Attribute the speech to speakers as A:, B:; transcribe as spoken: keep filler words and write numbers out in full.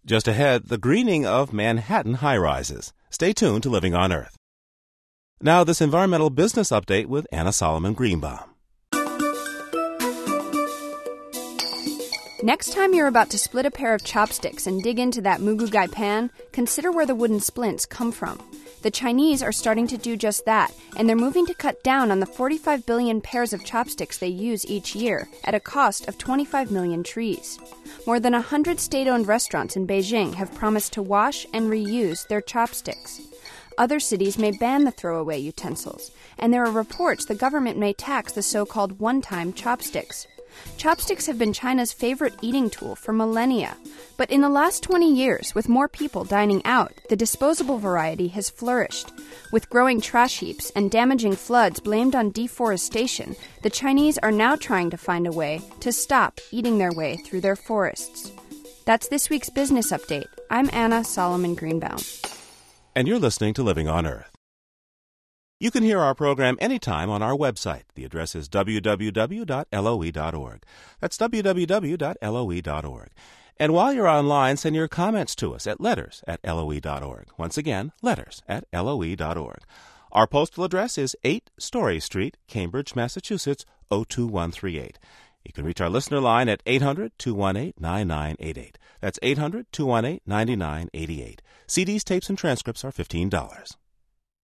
A: Just ahead, the greening of Manhattan high-rises. Stay tuned to Living on Earth. Now, this environmental business update with Anna Solomon Greenbaum.
B: Next time you're about to split a pair of chopsticks and dig into that mugugai pan, consider where the wooden splints come from. The Chinese are starting to do just that, and they're moving to cut down on the forty-five billion pairs of chopsticks they use each year at a cost of twenty-five million trees. More than one hundred state-owned restaurants in Beijing have promised to wash and reuse their chopsticks. Other cities may ban the throwaway utensils, and there are reports the government may tax the so-called one-time chopsticks. Chopsticks have been China's favorite eating tool for millennia. But in the last twenty years, with more people dining out, the disposable variety has flourished. With growing trash heaps and damaging floods blamed on deforestation, the Chinese are now trying to find a way to stop eating their way through their forests. That's this week's Business Update. I'm Anna Solomon Greenbaum.
A: And you're listening to Living on Earth. You can hear our program anytime on our website. The address is w w w dot l o e dot org. That's w w w dot l o e dot org. And while you're online, send your comments to us at letters at l o e dot org. Once again, letters at l o e dot org. Our postal address is eight Story Street, Cambridge, Massachusetts, oh two one three eight. You can reach our listener line at eight hundred, two one eight, nine nine eight eight. That's eight hundred, two one eight, nine nine eight eight. C Ds, tapes, and transcripts are fifteen dollars.